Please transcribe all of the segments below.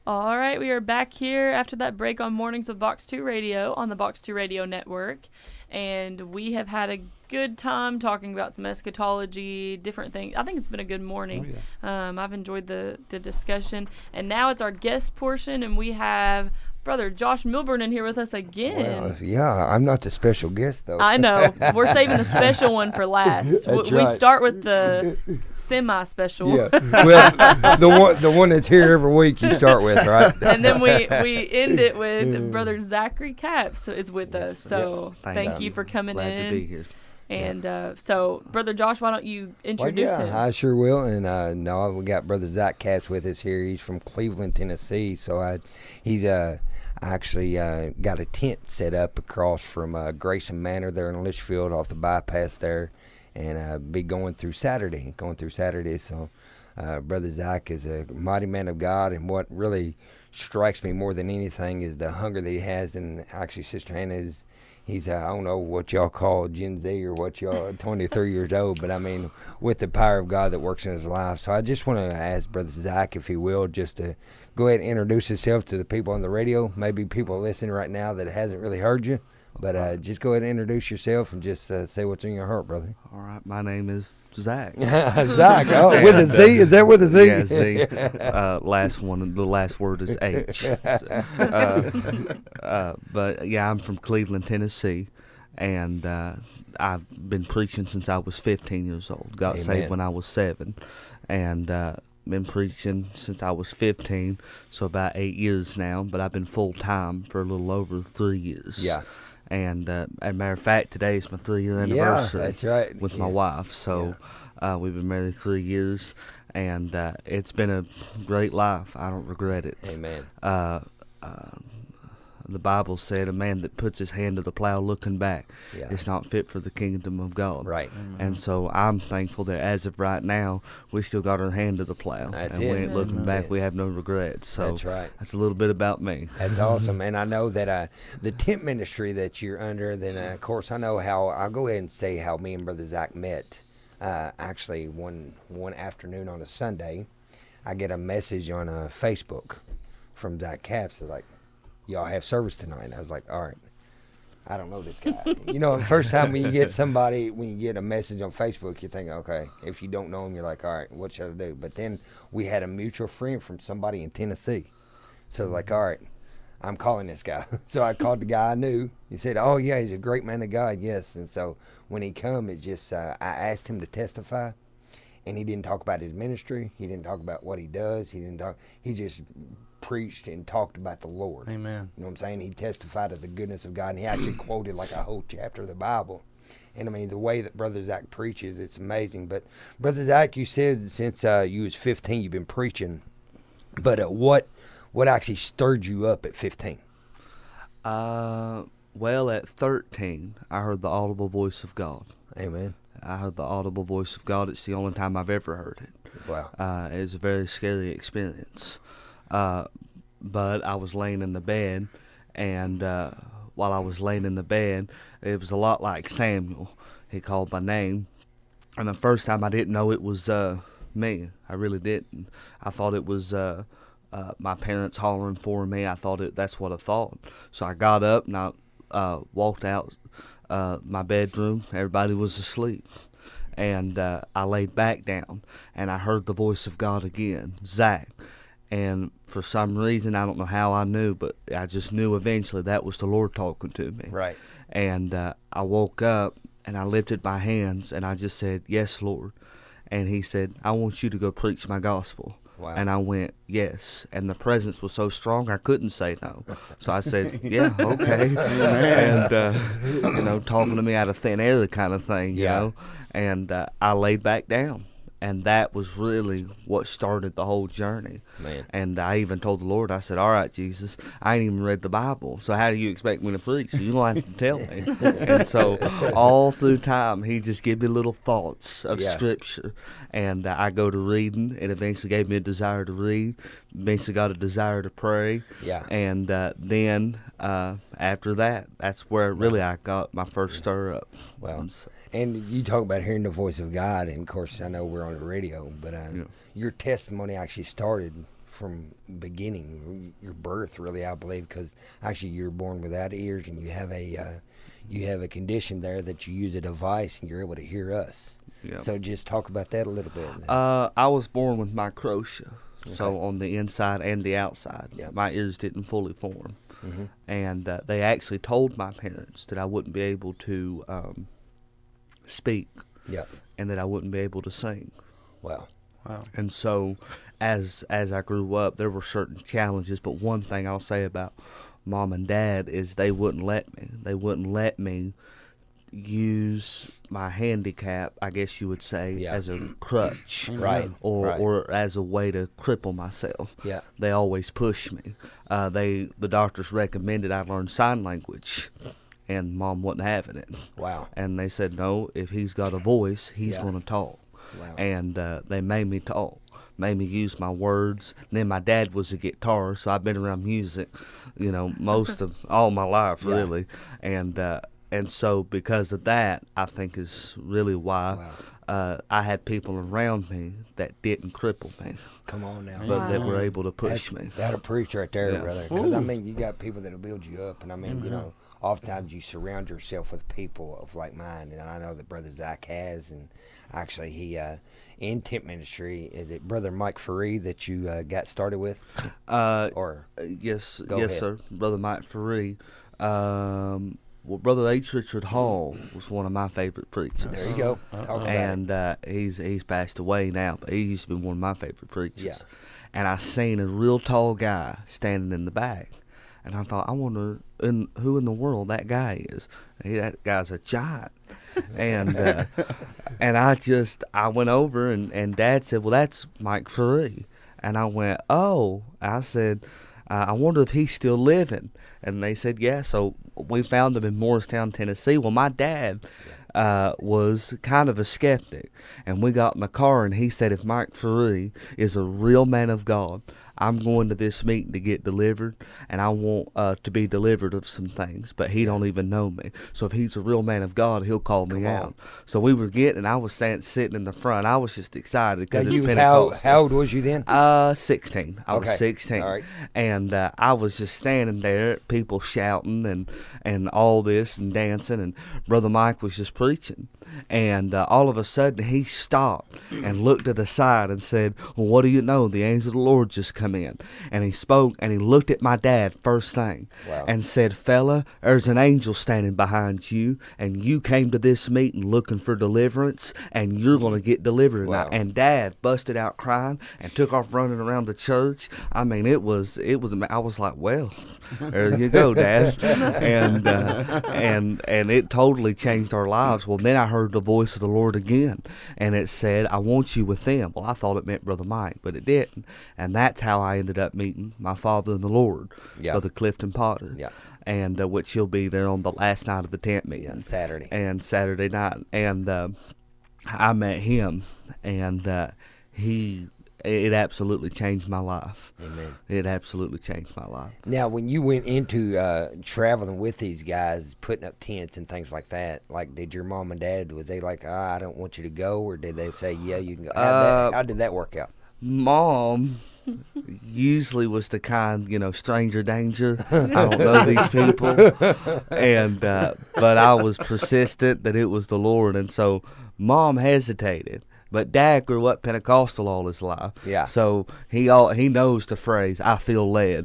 All right, we are back here after that break on Mornings with Box 2 Radio on the Box 2 Radio Network. And we have had a good time talking about some eschatology, different things. I think it's been a good morning. Oh, yeah. I've enjoyed the discussion. And now it's our guest portion, and we have Brother Josh Milburn in here with us again. Well, yeah, I'm not the special guest, though. I know. We're saving the special one for last. That's We right. start with the semi-special. Yeah. Well, the one that's here every week you start with, right? And then we end it with Brother Zachary Capps is with us. So thank you for coming Glad in. to be here. And so, Brother Josh, why don't you introduce Well, yeah, him? I sure will. And no, we got Brother Zach Capps with us here. He's from Cleveland, Tennessee. So he's actually got a tent set up across from Grayson Manor there in Litchfield off the bypass there, and be going through Saturday. So Brother Zach is a mighty man of God, and what really strikes me more than anything is the hunger that he has. And actually, Sister Hannah is. He's, I don't know what y'all call Gen Z or what y'all 23 years old, but I mean, with the power of God that works in his life. So I just want to ask Brother Zach, if he will, just to go ahead and introduce himself to the people on the radio, maybe people listening right now that hasn't really heard you. But just go ahead and introduce yourself and just say what's in your heart, brother. All right, my name is Zach. Zach, with a Z? Is that with a Z? Yeah, Z. The last word is H. But yeah, I'm from Cleveland, Tennessee, and I've been preaching since I was 15 years old. Got Amen. saved when I was 7, and been preaching since I was 15, so about 8 years now. But I've been full time for a little over 3 years. Yeah. And as a matter of fact, today is my 3-year anniversary. Yeah, that's right. With my wife. So we've been married 3 years, and it's been a great life. I don't regret it. Amen. The Bible said a man that puts his hand to the plow looking back Yeah. is not fit for the kingdom of God. Right. And so I'm thankful that as of right now, we still got our hand to the plow. That's and it. we ain't looking That's back. it. We have no regrets. So That's right. that's a little bit about me. That's awesome, and I know that the tent ministry that you're under, then of course I know how, I'll go ahead and say how me and Brother Zach met. Actually, one afternoon on a Sunday, I get a message on Facebook from Zach Capps, like, y'all have service tonight. And I was like, all right, I don't know this guy. You know, the first time when you get a message on Facebook, you think, okay, if you don't know him, you're like, all right, what should I do? But then we had a mutual friend from somebody in Tennessee. So like, all right, I'm calling this guy. So I called the guy I knew. He said, oh yeah, he's a great man of God, yes. And so when he come, it just, I asked him to testify. And he didn't talk about his ministry. He didn't talk about what he does. He just preached and talked about the Lord. Amen. You know what I'm saying? He testified of the goodness of God, and he actually quoted like a whole chapter of the Bible. And I mean, the way that Brother Zach preaches, it's amazing. But Brother Zach, you said since you was 15, you've been preaching. But what actually stirred you up at 15? Well, at 13, I heard the audible voice of God. Amen. I heard the audible voice of God. It's the only time I've ever heard it. Wow. It was a very scary experience. But I was laying in the bed, and while I was laying in the bed, it was a lot like Samuel. He called my name, and the first time I didn't know it was me. I really didn't. I thought it was my parents hollering for me. That's what I thought. So I got up and I walked out my bedroom. Everybody was asleep. And I laid back down, and I heard the voice of God again, Zach. And for some reason, I don't know how I knew, but I just knew eventually that was the Lord talking to me. Right. And I woke up, and I lifted my hands, and I just said, yes, Lord. And he said, I want you to go preach my gospel. Wow. And I went, yes. And the presence was so strong, I couldn't say no. So I said, yeah, okay. And, talking to me out of thin air kind of thing, you know. And I laid back down. And that was really what started the whole journey. Man. And I even told the Lord, I said, all right, Jesus, I ain't even read the Bible, so how do you expect me to preach? You don't have to tell me. And so all through time, he just gave me little thoughts of Scripture. And I go to reading. It eventually gave me a desire to read. Eventually got a desire to pray. Yeah. And then after that, that's where really I got my first stir up. Wow. And you talk about hearing the voice of God, and of course I know we're on the radio, but your testimony actually started from beginning, your birth, really, I believe, because actually you're born without ears, and you have a condition there that you use a device and you're able to hear us. Yeah. So just talk about that a little bit. I was born with microtia, so Okay. on the inside and the outside, Yep. my ears didn't fully form, Mm-hmm. and they actually told my parents that I wouldn't be able to speak Yep. and that I wouldn't be able to sing. Wow. Wow. And so, as I grew up, there were certain challenges. But one thing I'll say about Mom and Dad is they wouldn't let me. They wouldn't let me use my handicap, I guess you would say, Yeah. as a crutch, Right. Right. or as a way to cripple myself. Yeah. They always pushed me. The doctors recommended I learn sign language, and Mom wasn't having it. Wow. And they said, no, if he's got a voice, he's Yeah. going to talk. Wow. And they made me talk, made me use my words. And then my dad was a guitar, so I've been around music, most of all my life, Yeah. really. And so because of that, I think is really why I had people around me that didn't cripple me, Come on now. but that were Wow. able to push That's- me. That'll preach right there, Yeah. brother. Because, Ooh. you got people that'll build you up. And, oftentimes you surround yourself with people of like mind. And I know that Brother Zach has. And actually, he, in tent ministry, is it Brother Mike Faree that you got started with? Or, Yes, Go yes, ahead. sir. Brother Mike Faree. Well, Brother H. Richard Hall was one of my favorite preachers. there you go. Talk about it. And he's passed away now, but he used to be one of my favorite preachers. Yeah. And I seen a real tall guy standing in the back, and I thought, I wonder who in the world that guy is. That guy's a giant. And and I went over, and Dad said, well, that's Mike Faree. And I went, oh. I said, I wonder if he's still living. And they said, yeah. So we found him in Morristown, Tennessee. Well, my dad was kind of a skeptic. And we got in the car, and he said, if Mike Faree is a real man of God, I'm going to this meeting to get delivered, and I want to be delivered of some things, but he don't even know me. So if he's a real man of God, he'll call me Come on. out. So we were getting, I was sitting in the front. I was just excited Now, because it's you was Pentecostal. how old was you then? 16. I Okay. was 16. All right. And I was just standing there, people shouting and all this and dancing, and Brother Mike was just preaching. And all of a sudden, he stopped and looked to the side and said, well, what do you know? The angel of the Lord just come in. And he spoke, and he looked at my dad first thing Wow. and said, fella, there's an angel standing behind you, and you came to this meeting looking for deliverance, and you're going to get delivered Wow. tonight. And Dad busted out crying and took off running around the church. I mean, it was. I was like, well, there you go, Dad. And it totally changed our lives. Well, then I heard the voice of the Lord again, and it said, I want you with them. Well, I thought it meant Brother Mike, but it didn't. And that's how I ended up meeting my father in the Lord, Yeah. Brother Clifton Potter. Yeah. And which he'll be there on the last night of the tent meeting. Yeah, Saturday. And Saturday night. And I met him, and it absolutely changed my life. Amen. It absolutely changed my life. Now, when you went into traveling with these guys, putting up tents and things like that, like, did your mom and dad, was they like, I don't want you to go, or did they say, yeah, you can go? How did that work out? Mom usually was the kind, stranger danger. I don't know these people. And but I was persistent that it was the Lord, and so Mom hesitated. But Dad grew up Pentecostal all his life, Yeah. so he knows the phrase "I feel led,"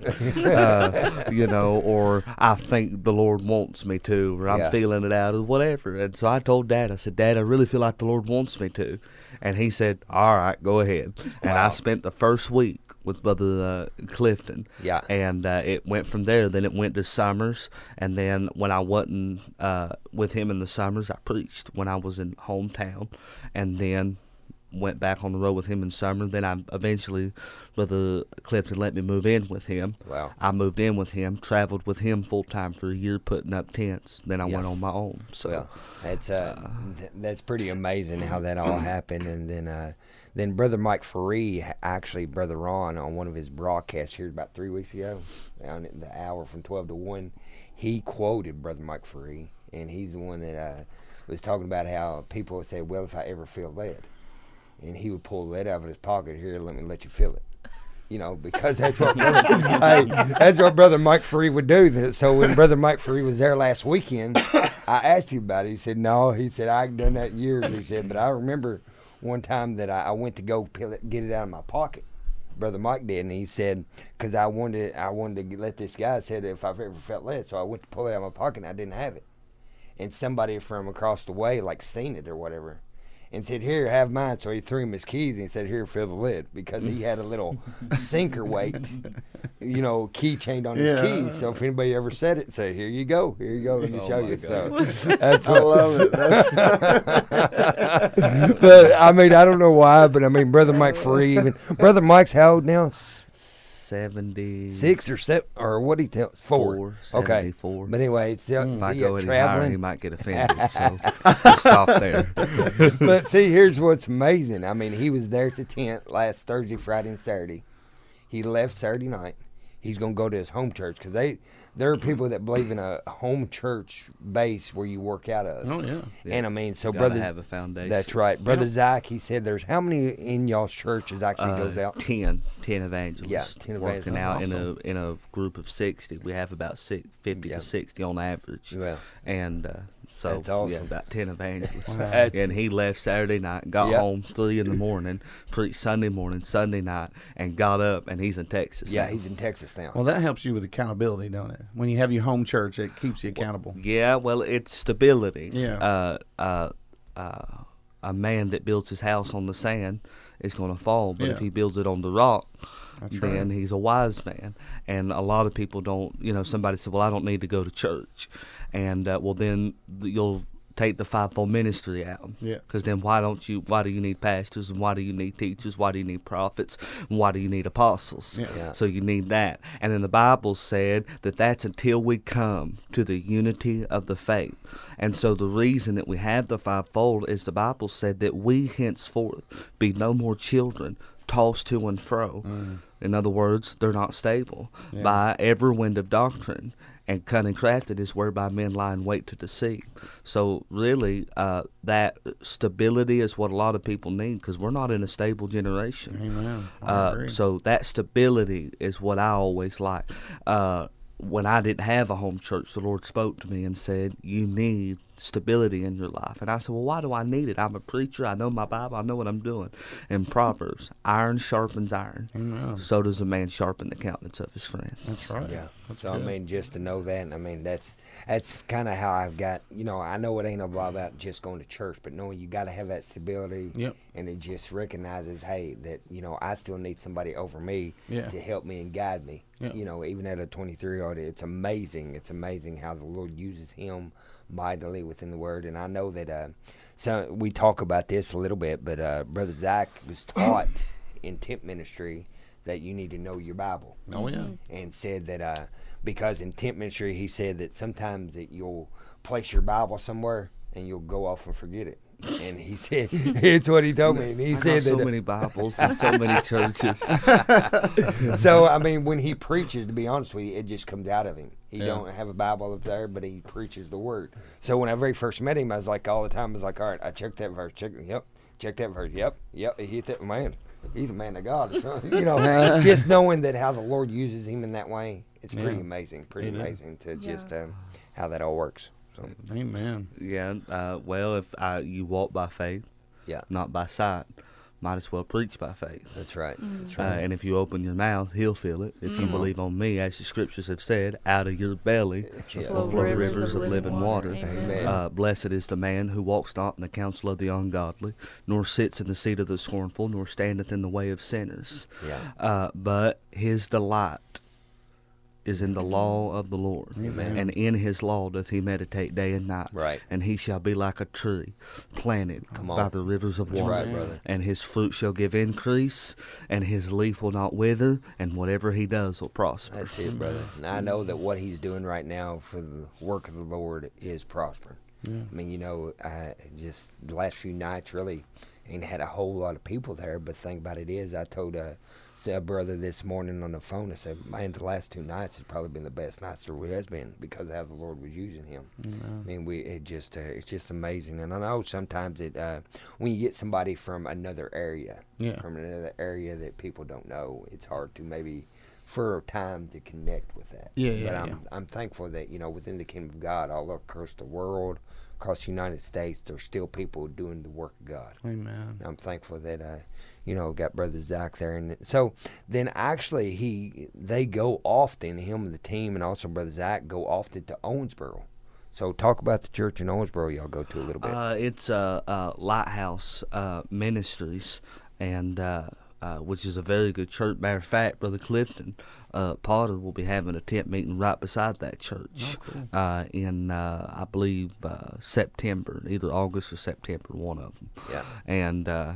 or "I think the Lord wants me to," or "I'm Yeah. feeling it out," or whatever. And so I told Dad, I said, "Dad, I really feel like the Lord wants me to," and he said, "All right, go ahead." And I Wow. spent the first week with Brother Clifton, Yeah. and it went from there. Then it went to summers, and then when I wasn't with him in the summers, I preached when I was in hometown, and then went back on the road with him in summer. Then I eventually, Brother Clifton let me move in with him. Wow. I moved in with him, traveled with him full time for a year, putting up tents. Then I Yeah. went on my own. So Well, that's pretty amazing how that all happened. And then Brother Mike Faree, actually Brother Ron, on one of his broadcasts here about 3 weeks ago, on the hour from 12 to 1, he quoted Brother Mike Faree, and he's the one that was talking about how people would say, well, if I ever feel led, and he would pull lead out of his pocket, here, let me let you feel it. You know, because that's what that's what Brother Mike Free would do. So when Brother Mike Free was there last weekend, I asked him about it. He said, no. He said, I ain't done that in years. He said, but I remember one time that I went to go get it out of my pocket. Brother Mike did, and he said, because I wanted to let this guy, said if I've ever felt led. So I went to pull it out of my pocket, and I didn't have it. And somebody from across the way, like, seen it or whatever. And said, here, have mine. So he threw him his keys and he said, here, fill the lid. Because he had a little sinker weight, you know, keychained on his keys. So if anybody ever said it, say, here you go. Here you go. Let me show you. God. So that's I love it. but, I mean, I don't know why, but, I mean, Brother Mike Free, even. Brother Mike's how old now? 76 or 7, or what he tell? 4. Okay. 74. But anyway, it's If I go any higher, traveling. he might get offended. So I'll stop there. But see, here's what's amazing. I mean, he was there at the tent last Thursday, Friday, and Saturday. He left Saturday night. He's going to go to his home church because there are people that believe in a home church base where you work out of. Oh, yeah. And I mean, so Gotta brother, have a foundation. that's right. Brother Zach, he said there's how many in y'all's churches actually goes out? 10 evangelists. Yeah, 10 evangelists. Working out That's in a group of 60. We have about 50 Yeah. to 60 on average. Well, And so That's awesome. yeah, about 10 evangelists. That's- And he left Saturday night, got Yep. home 3 in the morning, preached Sunday morning, Sunday night, and got up, and he's in Texas. yeah, now. he's in Texas now. Well, that helps you with accountability, don't it? When you have your home church, it keeps you accountable. Yeah, well, it's stability. Yeah. A man that builds his house on the sand is going to fall, but if Yeah. he builds it on the rock, That's then right. he's a wise man. And a lot of people don't, somebody said, well, I don't need to go to church. And, well, then you'll take the fivefold ministry out. Yeah. Because then why do you need pastors, and why do you need teachers, why do you need prophets, and why do you need apostles? Yeah. Yeah. So you need that. And then the Bible said that that's until we come to the unity of the faith. And so the reason that we have the fivefold is the Bible said that we henceforth be no more children tossed to and fro. In other words, they're not stable Yeah. by every wind of doctrine. And cunning crafted is whereby men lie in wait to deceive. So really, that stability is what a lot of people need, because we're not in a stable generation. Amen. I agree. So that stability is what I always like. When I didn't have a home church, the Lord spoke to me and said, you need stability in your life. And I said, well, why do I need it? I'm a preacher. I know my Bible. I know what I'm doing. In Proverbs, iron sharpens iron. Amen. So does a man sharpen the countenance of his friend. That's right. Yeah. That's So I good. mean, just to know that, I mean, that's kind of how I've got. I know it ain't about just going to church, but knowing you got to have that stability. Yep. And it just recognizes, hey, that I still need somebody over me Yeah. to help me and guide me. Yep. Even at a 23-year-old, it's amazing. It's amazing how the Lord uses him mightily within the Word. And I know that. So we talk about this a little bit, but Brother Zach was taught in tent ministry that you need to know your Bible. Oh, yeah. And said that because in tent ministry, he said that sometimes that you'll place your Bible somewhere and you'll go off and forget it. And he said, it's what he told me. And he I said got so that. many Bibles and so many churches. So, I mean, when he preaches, to be honest with you, it just comes out of him. He Yeah. don't have a Bible up there, but he preaches the Word. So when I very first met him, I was like, all the time, I was like, all right, I checked that verse. Check that verse. Yep. He hit that, man. He's a man of God. So, just knowing that how the Lord uses him in that way, it's pretty Yeah. amazing. Pretty It is. amazing to Yeah. just how that all works. So, Amen. Yeah, well, if you walk by faith, yeah, not by sight, might as well preach by faith. that's right. That's Uh, right. and if you open your mouth, he'll fill it. If you believe on me, as the scriptures have said, out of your belly Yeah. will flow rivers of living water. Amen. Blessed is the man who walks not in the counsel of the ungodly, nor sits in the seat of the scornful, nor standeth in the way of sinners. Yeah. But his delight is in the law of the Lord. Amen. And in his law doth he meditate day and night. Right. And he shall be like a tree planted Come by on. the rivers of That's water. right, brother. And his fruit shall give increase, and his leaf will not wither, and whatever he does will prosper. That's it, brother. And I know that what he's doing right now for the work of the Lord is prospering. Yeah. I mean, just the last few nights really ain't had a whole lot of people there. But the thing about it is, I told a brother this morning on the phone, I said, man, the last 2 nights has probably been the best nights there has been because of how the Lord was using him. I mean, it's just amazing. And I know sometimes when you get somebody from another area, that people don't know, it's hard to maybe for a time to connect with that. But I'm thankful that, within the kingdom of God, all across the world, across the United States, there's still people doing the work of God. Amen. I'm thankful that got Brother Zach there, and so then actually they go often, him and the team, and also Brother Zach go often to Owensboro. So talk about the church in Owensboro y'all go to a little bit. It's Lighthouse Ministries, and which is a very good church. Matter of fact, Brother Clifton Potter will be having a tent meeting right beside that church in, I believe, September, either August or September, one of them. Yeah.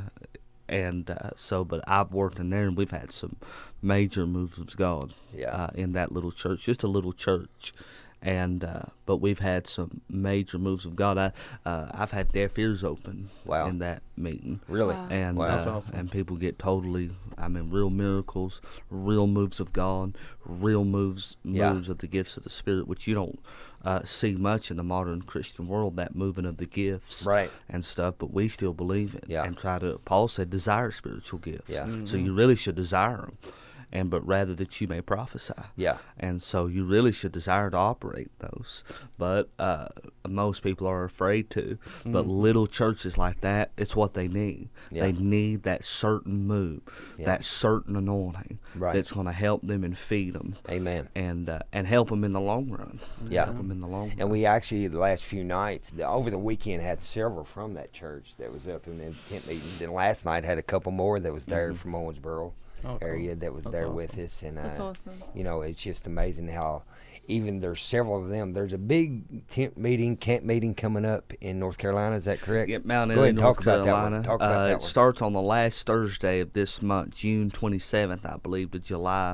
But I've worked in there, and we've had some major moves of God in that little church, just a little church. But we've had some major moves of God. I've had deaf ears open in that meeting. Really? Wow. And That's awesome. And people get real miracles, real moves of God, real moves of the gifts of the Spirit, which you don't see much in the modern Christian world, that moving of the gifts and stuff, but we still believe it and try to, Paul said, desire spiritual gifts. Yeah. Mm-hmm. So you really should desire them. But rather that you may prophesy. Yeah. And so you really should desire to operate those. But most people are afraid to. But little churches like that, it's what they need. Yeah. They need that certain move, that certain anointing that's going to help them and feed them. Amen. And help them in the long run. Yeah. Help them in the long run. And we actually, the last few nights, over the weekend, had several from that church that was up in the tent meetings. And last night had a couple more that was there from Owensboro. Area that was there with us, and That's awesome. It's just amazing how even there's several of them. There's a big camp meeting coming up in North Carolina. Is that correct? Yep, Mount Go Airy, ahead and North talk about Carolina. that one. Talk about that it one. starts on the last Thursday of this month, June 27th, I believe, to July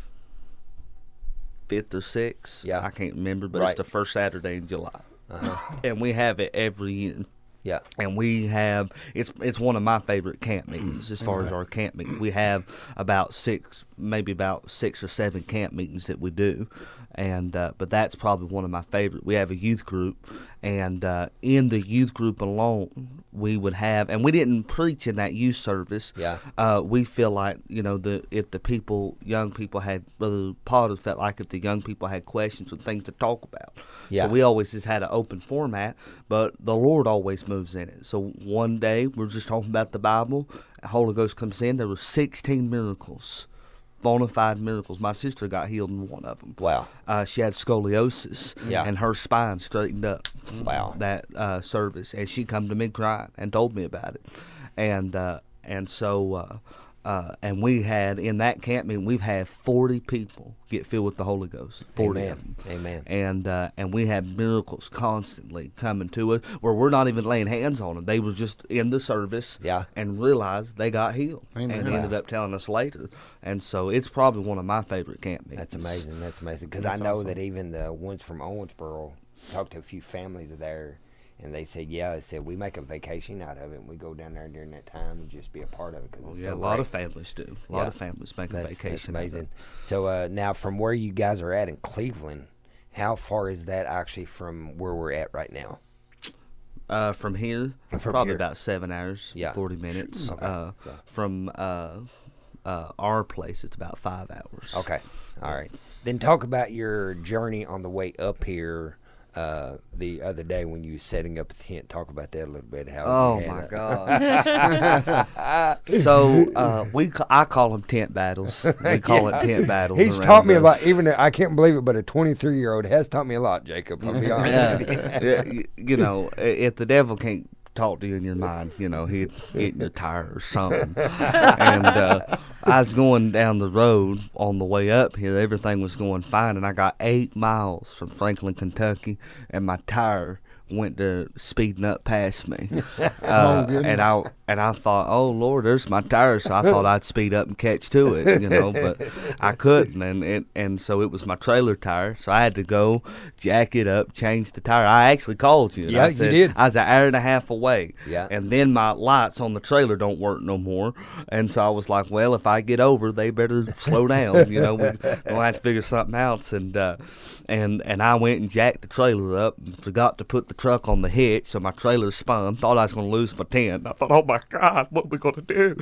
5th or 6th. Yeah. I can't remember, but it's the first Saturday in July. And we have it every year. Yeah. And we have, it's one of my favorite camp meetings as far as our camp meeting. We have about six or seven camp meetings that we do. But that's probably one of my favorite. We have a youth group, and in the youth group alone, we would have, and we didn't preach in that youth service. Yeah. We feel like, if the young people had, Brother Potter felt like if the young people had questions or things to talk about. Yeah. So we always just had an open format, but the Lord always moves in it. So one day, we're just talking about the Bible, the Holy Ghost comes in, there were 16 miracles. Bona fide miracles. My sister got healed in one of them. Wow. She had scoliosis, and her spine straightened up. Wow. That service, and she come to me crying and told me about it, and we had in that camp meeting, we've had 40 people get filled with the Holy Ghost. 40 of them. Amen. And we had miracles constantly coming to us where we're not even laying hands on them. They was just in the service and realized they got healed. Amen. And ended up telling us later. And so it's probably one of my favorite camp meetings. That's amazing. Because I know that even the ones from Owensboro, talked to a few families there, and they said, we make a vacation out of it, and we go down there during that time and just be a part of it. Cause a lot of families do. A lot of families make a vacation. That's amazing. So now from where you guys are at in Cleveland, how far is that actually from where we're at right now? From here, probably about 7 hours, 40 minutes. Okay. From our place, it's about 5 hours. Okay. All right. Then talk about your journey on the way up here. The other day when you were setting up the tent, talk about that a little bit. My God! So I call them tent battles. We call it tent battles. He's taught me a lot. Even I can't believe it, but a 23-year-old has taught me a lot, Jacob. I'll be honest with you. If the devil can't talk to you in your mind, he'd get in your tire or something. And I was going down the road on the way up here. Everything was going fine, and I got 8 miles from Franklin, Kentucky, and my tire went to speeding up past me. goodness. And I thought, oh Lord, there's my tire. So I thought I'd speed up and catch to it, but I couldn't, and so it was my trailer tire. So I had to go jack it up, change the tire. I actually called you. And Yeah, I said, you did. I was an hour and a half away. Yeah. And then my lights on the trailer don't work no more, and so I was like, well, if I get over, they better slow down. We're gonna have to figure something else. And I went and jacked the trailer up and forgot to put the truck on the hitch, so my trailer spun. Thought I was going to lose my tent. I thought, oh my God, what are we going to do?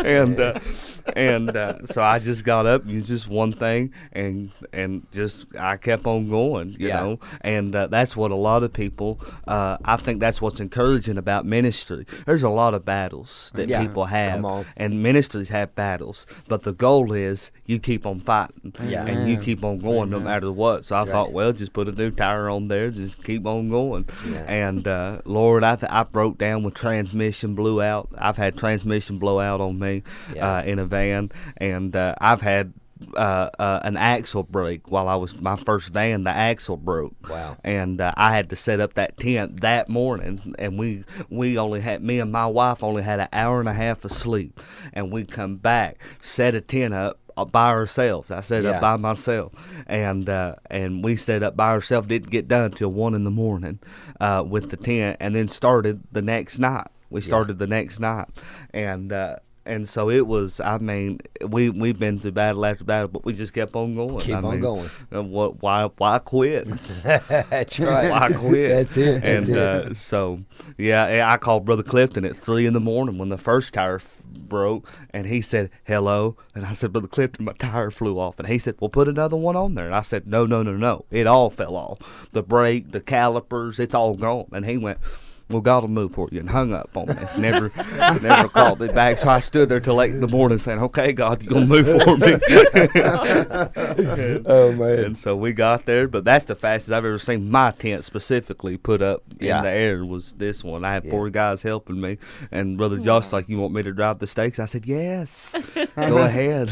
and so I just got up, used just one thing, and just I kept on going, you know. And that's what a lot of people. I think that's what's encouraging about ministry. There's a lot of battles that people have, and ministries have battles, but the goal is you keep on fighting, and you keep on going no matter what. So I thought, well, just put a new tire on there, just keep on going. And Lord, I broke down when transmission blew out. I've had transmission blow out on me in a van, and I've had an axle break while I was my first van. The axle broke. Wow. And I had to set up that tent that morning, and we only had, me and my wife only had an hour and a half of sleep, and we come back, set a tent up by ourselves. I set it up by myself, and we set up by ourselves. Didn't get done till 1 a.m. With the tent, and then started the next night. We started the next night, and so it was. I mean, we've been to battle after battle, but we just kept on going. Keep on going. Why quit? That's right. Why quit? That's it. And so I called Brother Clifton at 3 a.m. when the first tire broke, and he said hello, and I said, Brother Clifton, my tire flew off, and he said, well, put another one on there. And I said, no, it all fell off. The brake, the calipers, it's all gone. And he went, well, God will move for you, and hung up on me. Never called me back. So I stood there till late in the morning saying, okay, God, you're going to move for me. Oh, man. And so we got there, but that's the fastest I've ever seen my tent specifically put up in the air was this one. I had 4 guys helping me, and Brother Josh was like, you want me to drive the stakes? I said, yes, go ahead.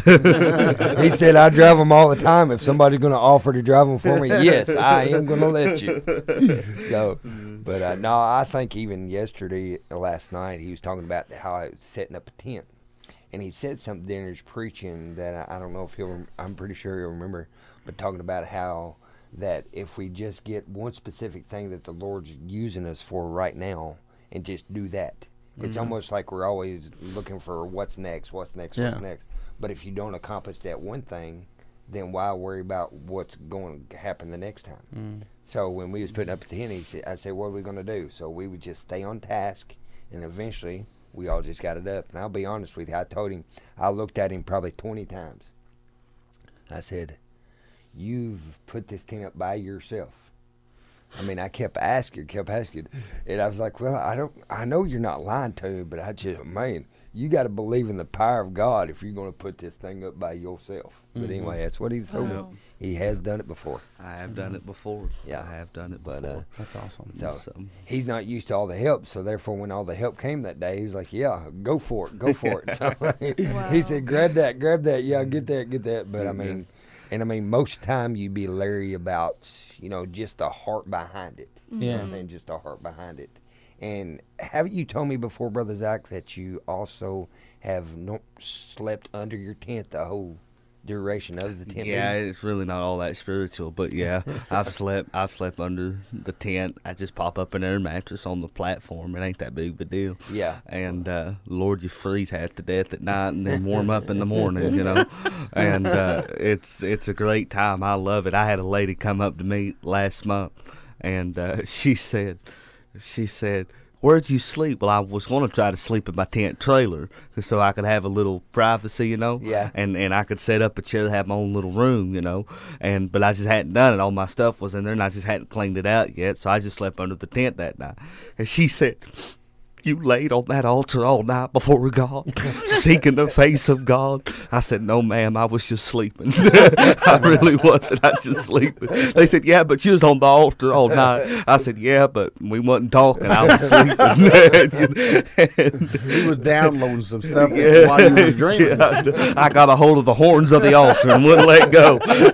He said, I drive them all the time. If somebody's going to offer to drive them for me, yes, I am going to let you. So, but no, I think even last night, he was talking about how I was setting up a tent. And he said something during his preaching that I don't know if I'm pretty sure he'll remember, but talking about how that if we just get one specific thing that the Lord's using us for right now and just do that, it's almost like we're always looking for what's next. But if you don't accomplish that one thing, then why worry about what's going to happen the next time? So when we was putting up the tent, I said, what are we going to do? So we would just stay on task, and eventually we all just got it up. And I'll be honest with you, I told him, I looked at him probably 20 times. I said, you've put this tent up by yourself. I mean, I kept asking, and I was like, well, I know you're not lying to me, but man, you got to believe in the power of God if you're going to put this thing up by yourself. But anyway, that's what he's told me. He has done it before. I have done it before. Yeah. I have done it before. That's awesome. So he's not used to all the help, so therefore when all the help came that day, he was like, yeah, go for it. So he said, grab that, yeah, get that. But I mean, most time you'd be leery about, just the heart behind it. You know what I'm saying? Just the heart behind it. And haven't you told me before, Brother Zach, that you also have not slept under your tent the whole duration of the tent? Yeah, it's really not all that spiritual, but yeah, I've slept under the tent. I just pop up an air mattress on the platform. It ain't that big of a deal. Yeah. And Lord, you freeze half to death at night and then warm up in the morning, And it's a great time. I love it. I had a lady come up to me last month, and she said, where'd you sleep? Well, I was going to try to sleep in my tent trailer so I could have a little privacy, Yeah. And I could set up a chair, have my own little room, but I just hadn't done it. All my stuff was in there, and I just hadn't cleaned it out yet, so I just slept under the tent that night. And she said, you laid on that altar all night before God, seeking the face of God. I said, no, ma'am, I was just sleeping. I really wasn't. I was just sleeping. They said, yeah, but you was on the altar all night. I said, yeah, but we wasn't talking. I was sleeping. He was downloading some stuff while you was dreaming. Yeah, I got a hold of the horns of the altar and wouldn't let go.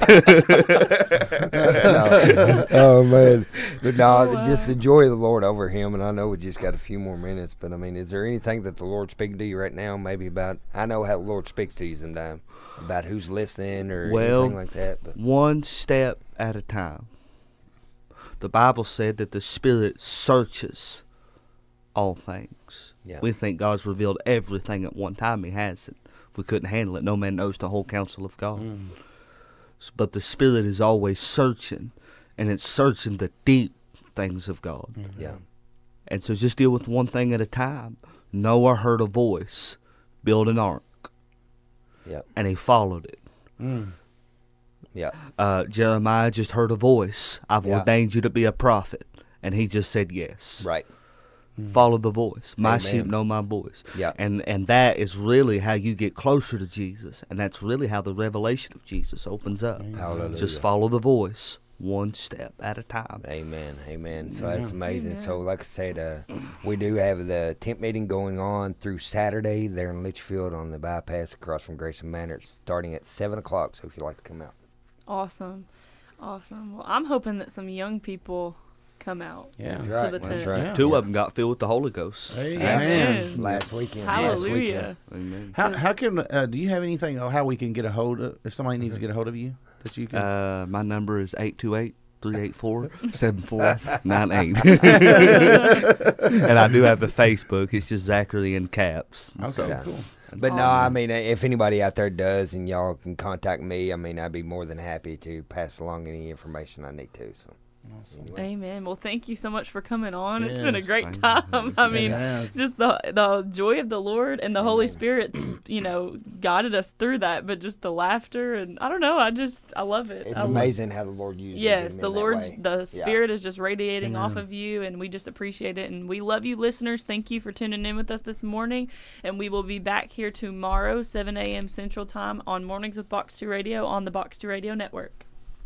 No. Oh man, but no, Wow. just the joy of the Lord over him. And I know we just got a few more minutes, but I mean, is there anything that the Lord speaking to you right now? Maybe about, I know how the Lord speaks to you sometimes about who's listening or Well, anything like that. But one step at a time. The Bible said that the Spirit searches all things. Yeah. We think God's revealed everything at one time. He hasn't. We couldn't handle it. No man knows the whole counsel of God. But the Spirit is always searching, and it's searching the deep things of God. yeah, And so just deal with one thing at a time. Noah heard a voice, build an ark, yeah, and he followed it. yeah, Jeremiah just heard a voice, I've Yeah. ordained you to be a prophet, and he just said yes. right, Follow the voice. My Amen. sheep know my voice. Yeah. And that is really how you get closer to Jesus, and that's really how the revelation of Jesus opens up. hallelujah. Just follow the voice, one step at a time. Amen, amen. So that's amazing. So like I said, we do have the tent meeting going on through Saturday there in Litchfield on the bypass across from Grayson Manor. It's starting at 7 o'clock, so if you'd like to come out. Awesome. Well, I'm hoping that some young people come out. Yeah. That's right, the that's tent. right. Yeah. Two of them got filled with the Holy Ghost. Amen. Last weekend. Hallelujah. Amen. How can do you have anything on how we can get a hold of if somebody needs to get a hold of you that you can? My number is 828-384-7498. And I do have a Facebook. It's just Zachary in caps. Okay, So, cool. But no, I mean, if anybody out there does and y'all can contact me, I mean, I'd be more than happy to pass along any information I need to. So, anyway. Amen. Well, thank you so much for coming on. It's been a Yes, great thank time. I mean, has. just the joy of the Lord and the Holy Spirit's, guided us through that. But just the laughter and I don't know. I love it. It's I love- amazing how the Lord uses Yes, him the in that Lord, way. the Yeah. Spirit is just radiating off Amen. of you, and we just appreciate it. And we love you, listeners. Thank you for tuning in with us this morning. And we will be back here tomorrow, 7 a.m. Central Time on Mornings with Box 2 Radio on the Box 2 Radio Network.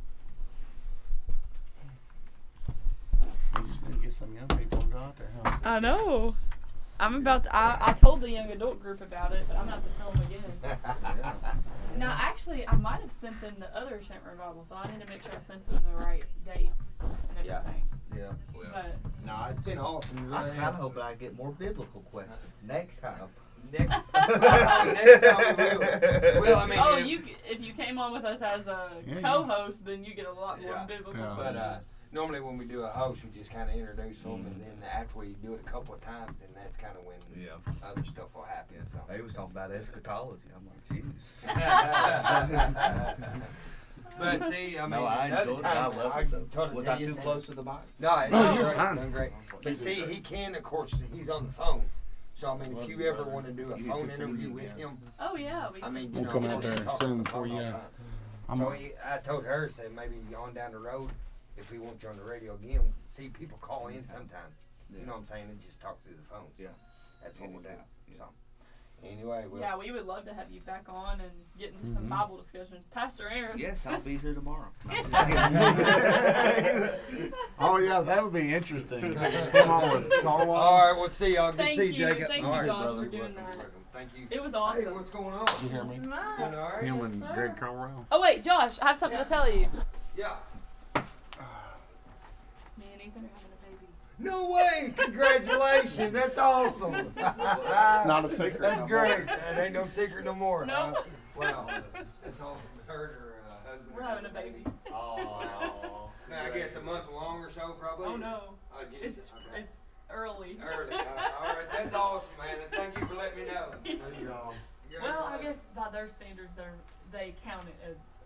We just need to get some young people out there, huh? I know. I'm about to, I told the young adult group about it, but I'm going to have to tell them again. Now, actually, I might have sent them the other Chant Revival, so I need to make sure I sent them the right dates and Yeah. everything. yeah. But No, it's been awesome. I was kind of hoping I'd get more biblical questions next time. Next time we will. Well, I mean, if you came on with us as a Yeah. co-host, then you get a lot more Yeah. biblical Yeah. but questions. normally when we do a host, we just kind of introduce them, and then after we do it a couple of times, then that's kind of when other stuff will happen. So. They was talking about eschatology. I'm like, jeez. But see, I mean, No, I another enjoyed it. I time, love I it, though. totally Was tell I you too something. close to the mic? No, it's No, done you're great, fine. done great. But see, he can, of course, he's on the phone. So I mean, if you ever want to do a phone interview with him, Oh yeah, we I mean, We'll you know, come he out can there talk soon on the for phone all you. the time. So I told her, say maybe on down the road, if we want you on the radio again, see people call in sometimes. You know what I'm saying? And just talk through the phones. Yeah. That's what we'll do. Anytime, yeah. So anyway, well, Yeah, we would love to have you back on and get into some Bible discussion. Pastor Aaron. Yes, I'll be here tomorrow. Oh yeah, that would be interesting. Come on with Carl. all right, we'll see y'all. Good Thank to see you. Jacob. Thank all you, right, Josh, brother. for doing Welcome, that. welcome. Thank you. It was Hey, awesome. what's going on? You hear me? Doing all right? Him Yes, and sir. Greg Carwell. Oh wait, Josh, I have something to tell you. Yeah. Me and Ethan are having a baby. No way! Congratulations! That's awesome. It's not a secret. That's no great. That ain't no secret no more. No. Huh? Wow. That's awesome. Her and her husband. We're having a baby. Oh. Now, I guess a month long or so, probably. Oh no, Just okay. it's early. Early. All right. That's awesome, man. And thank you for letting me know. There you go. Well, I guess by their standards, they count it as